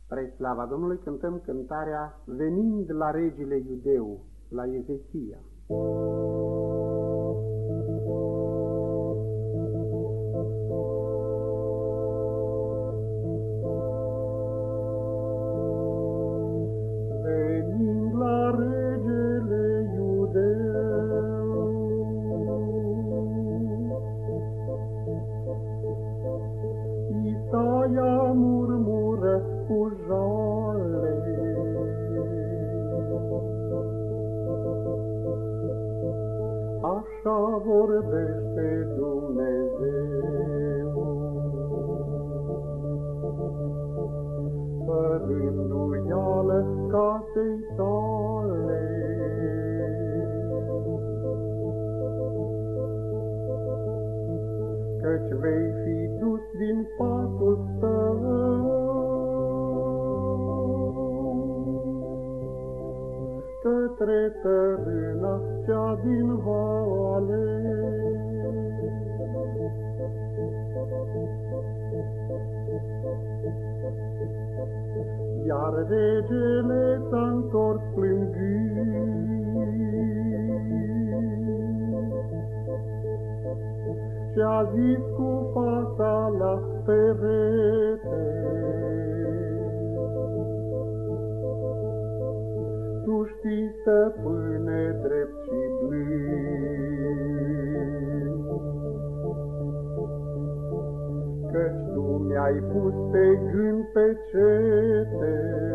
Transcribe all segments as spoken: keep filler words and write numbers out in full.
Spre slava Domnului cântăm cântarea Venind la regele Iudeu, la Ezechia. Venind la regele Iudeu, Isaia murmură cu jale, așa vorbește Dumnezeu, fă rânduială casei tale. Căci vei fi dus din patul tău către tărâna cea din vale. Iar regele s-a întors plângând și-a zis cu fața la perete: Tu știi, stăpâne, drept și blând, căci tu mi-ai pus pe gând pecete.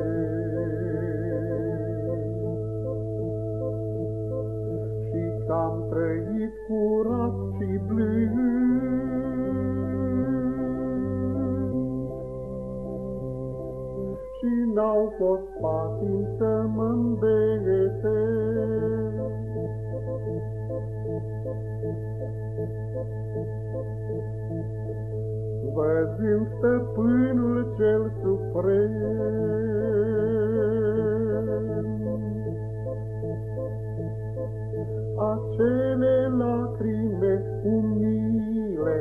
Și că-am trăit curat și blând, și n-au fost patim să mă-mbete. Văzând stăpânul cel suprem acele lacrime umile,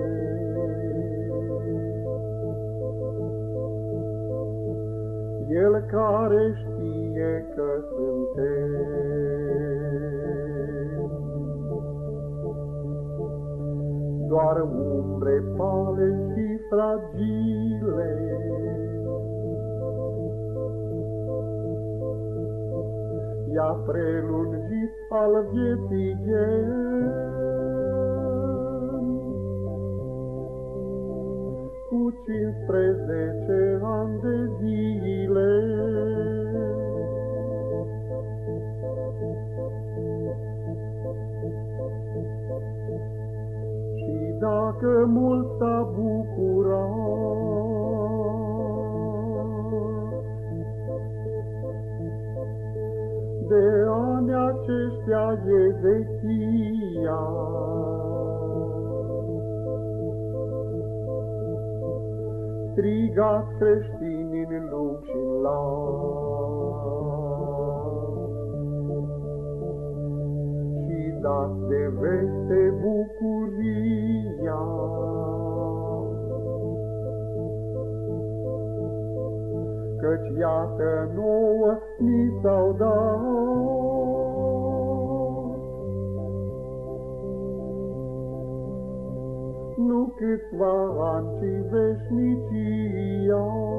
El care știe că suntem doar umbre pale și fragile, i-a prelungit al vieții el cu cincisprezece ani de zile. Și dacă mult s-a bucurat de ani aceștia Ezechia, strigați creștini în lung și în lat, și dați de veste bucuria, căci iată nouă ni s-au dat nu câțiva ani, ci veșnicia.